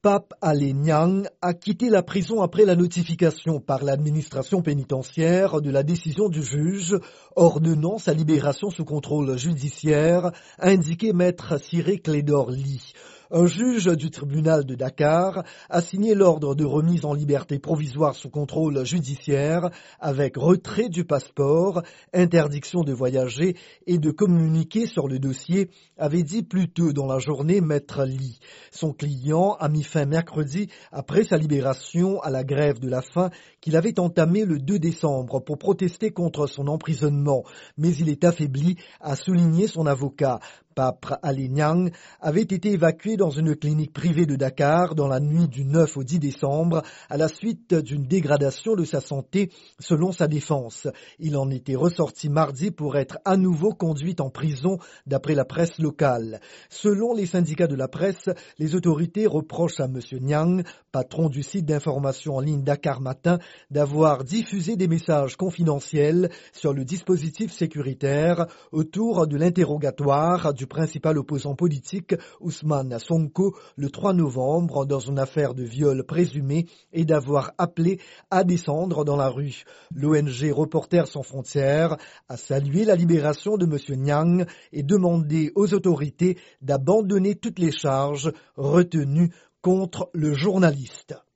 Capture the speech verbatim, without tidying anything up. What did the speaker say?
Pape Alé Niang a quitté la prison après la notification par l'administration pénitentiaire de la décision du juge ordonnant sa libération sous contrôle judiciaire, a indiqué maître Ciré Clédor Ly. Un juge du tribunal de Dakar a signé l'ordre de remise en liberté provisoire sous contrôle judiciaire avec retrait du passeport, interdiction de voyager et de communiquer sur le dossier, avait dit plus tôt dans la journée maître Ly. Son client a mis fin mercredi après sa libération à la grève de la faim qu'il avait entamée le deux décembre pour protester contre son emprisonnement, mais il est affaibli, a souligné son avocat. Pape Alé Niang avait été évacué dans une clinique privée de Dakar dans la nuit du neuf au dix décembre à la suite d'une dégradation de sa santé selon sa défense. Il en était ressorti mardi pour être à nouveau conduit en prison d'après la presse locale. Selon les syndicats de la presse, les autorités reprochent à M. Niang, patron du site d'information en ligne Dakar Matin, d'avoir diffusé des messages confidentiels sur le dispositif sécuritaire autour de l'interrogatoire du principal opposant politique Ousmane Sonko le trois novembre dans une affaire de viol présumé et d'avoir appelé à descendre dans la rue. L'O N G Reporters sans frontières a salué la libération de M. Niang et demandé aux autorités d'abandonner toutes les charges retenues contre le journaliste.